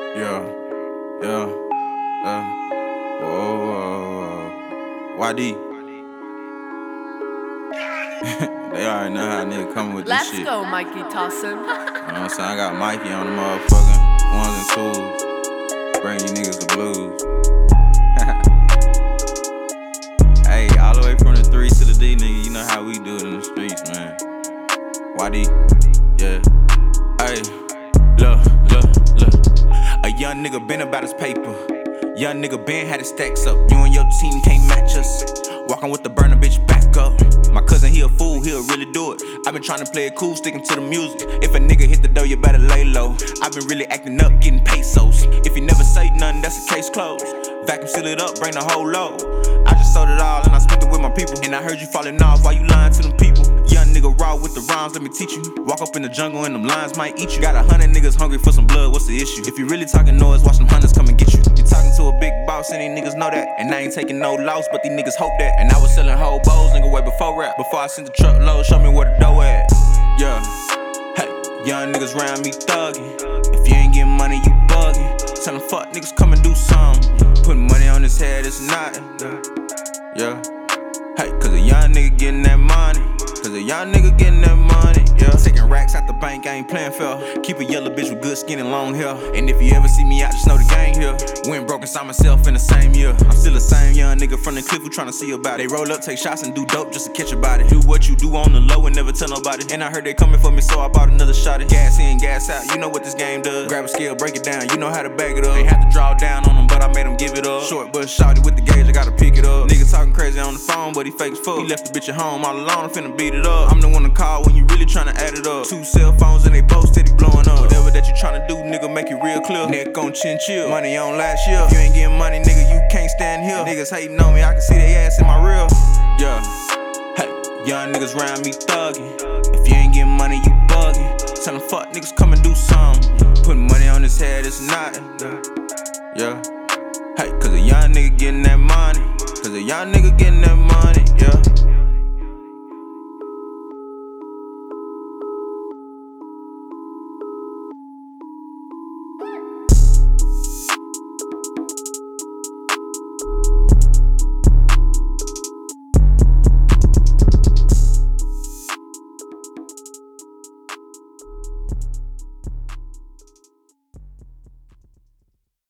Yeah, yeah, whoa. YD. They already know how nigga coming with this shit. Let's go, Mikey Tossin. You know what I'm saying? I got Mikey on the motherfucking ones and twos. Bring you niggas the blues. Hey, all the way from the 3 to the D, nigga. You know how we do it in the streets, man. YD, yeah. Hey, look. A young nigga been about his paper. Young nigga been had his stacks up. You and your team can't match us. Walking with the burner, bitch, back up. My cousin, he a fool, he'll really do it. I been trying to play it cool, sticking to the music. If a nigga hit the door, you better lay low. I been really acting up, getting pesos. If you never say nothing, that's a case closed. Vacuum seal it up, bring the whole load. I just sold it all and I spent it with my people. And I heard you falling off while you lying to them people. Young nigga raw with the rhymes, let me teach you. Walk up in the jungle and them lions might eat you. Got 100 niggas hungry for some blood, what's the issue? If you really talking noise, watch them hunters come and get you. You talking to a big boss and these niggas know that. And I ain't taking no loss, but these niggas hope that. And I was selling whole bowls, nigga, way before rap. Before I sent the truckload, show me where the dough at. Yeah, hey, young niggas round me thuggin'. If you ain't getting money, you buggin'. Tellin' fuck niggas come and do something. Putting money on his head, it's nothing. Yeah, hey, cause a young nigga getting that money. Cause a young nigga getting that money, yeah. Taking racks out the bank, I ain't playing fair. Keep a yellow bitch with good skin and long hair. And if you ever see me out, just know the gang here. Went broke inside myself in the same year. I'm still the same young nigga from the cliff who tryna see about it. They roll up, take shots and do dope just to catch a body. Do what you do on the low and never tell nobody. And I heard they coming for me, so I bought another shot. Gas in, gas out, you know what this game does. Grab a scale, break it down, you know how to bag it up. Ain't have to draw down on them, but I made them give it up. Short but shawty with the gauge, I gotta pick it up. Nigga talking crazy on the phone, but he fake as fuck. He left the bitch at home all alone, I'm finna beat it up. I'm the one to call when you really tryna add it up. 2 cell phones and they both steady blowing up. Whatever that you tryna do, nigga, make it real clear. Neck on chin chill, money on last year. If you ain't getting money, nigga, you can't stand here. Niggas hating on me, I can see they ass in my reel. Yeah, hey, young niggas round me thuggin'. If you ain't getting money, you buggin'. Tellin' fuck niggas come and do something. Putting money on his head, it's nothing. Yeah, hey, cause a young nigga getting that money. Cause a young nigga getting that money.